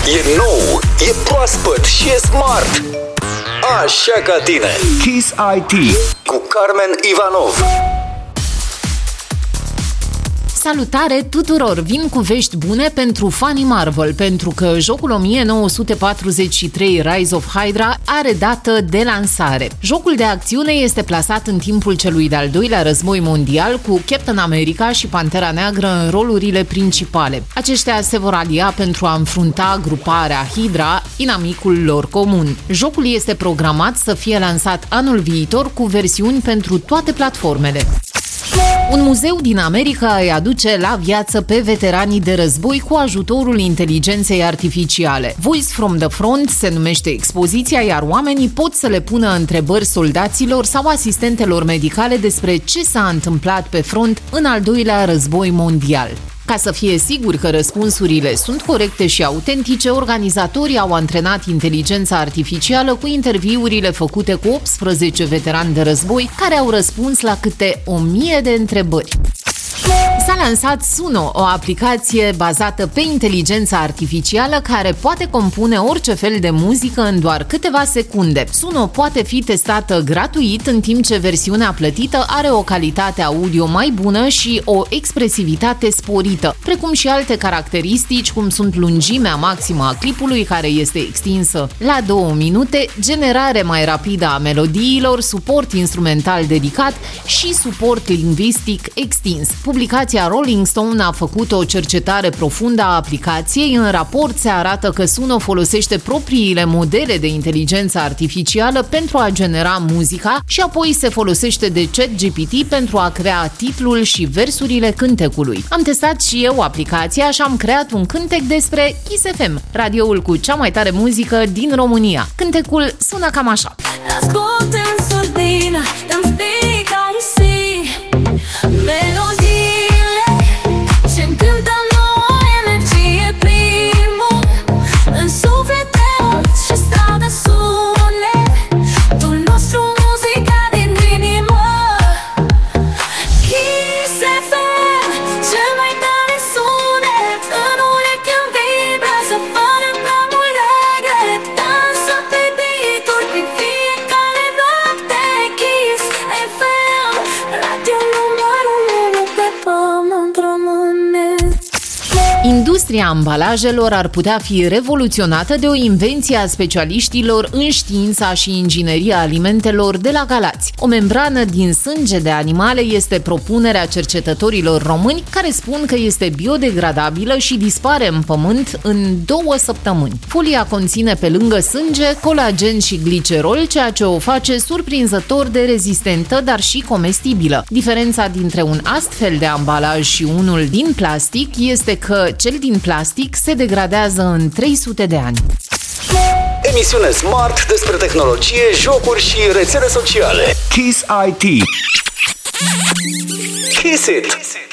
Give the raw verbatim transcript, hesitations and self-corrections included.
E nou, e proaspăt și e smart. Așa ca tine. Kiss I T cu Carmen Ivanov. Salutare tuturor! Vin cu vești bune pentru fanii Marvel, pentru că jocul o mie nouă sute patruzeci și trei Rise of Hydra are dată de lansare. Jocul de acțiune este plasat în timpul celui de-al doilea război mondial, cu Captain America și Pantera Neagră în rolurile principale. Aceștia se vor alia pentru a înfrunta gruparea Hydra, inamicul lor comun. Jocul este programat să fie lansat anul viitor cu versiuni pentru toate platformele. Un muzeu din America îi aduce la viață pe veteranii de război cu ajutorul inteligenței artificiale. Voice from the Front se numește expoziția, iar oamenii pot să le pună întrebări soldaților sau asistentelor medicale despre ce s-a întâmplat pe front în al doilea război mondial. Ca să fie sigur că răspunsurile sunt corecte și autentice, organizatorii au antrenat inteligența artificială cu interviurile făcute cu optsprezece veterani de război care au răspuns la câte o mie de întrebări. S-a lansat Suno, o aplicație bazată pe inteligența artificială care poate compune orice fel de muzică în doar câteva secunde. Suno poate fi testată gratuit, în timp ce versiunea plătită are o calitate audio mai bună și o expresivitate sporită, precum și alte caracteristici, cum sunt lungimea maximă a clipului, care este extinsă la două minute, generare mai rapidă a melodiilor, suport instrumental dedicat și suport lingvistic extins. Publicația Rolling Stone a făcut o cercetare profundă a aplicației. În raport se arată că Suno folosește propriile modele de inteligență artificială pentru a genera muzica și apoi se folosește de ChatGPT pentru a crea titlul și versurile cântecului. Am testat și eu aplicația și am creat un cântec despre Kiss F M, radioul cu cea mai tare muzică din România. Cântecul sună cam așa. Ascult în surdină, îmi stic arisii, melodiile ce-mi cântă nouă energie primul în sufletul și stradă sunet tul nostru, muzica din inimă. Kiss F M, cel mai tare sunet în urechi îmi vibrează fără prea mult regret. Dansă pe beat-uri prin fiecare noapte. Kiss F M, radio numărul unu pe pământ românesc. Industria ambalajelor ar putea fi revoluționată de o invenție a specialiștilor în știința și ingineria alimentelor de la Galați. O membrană din sânge de animale este propunerea cercetătorilor români, care spun că este biodegradabilă și dispare în pământ în două săptămâni. Folia conține pe lângă sânge colagen și glicerol, ceea ce o face surprinzător de rezistentă, dar și comestibilă. Diferența dintre un astfel de ambalaj și unul din plastic este că cel din plastic se degradează în trei sute de ani. Emisiune smart despre tehnologie, jocuri și rețele sociale. Kiss I T Kiss it!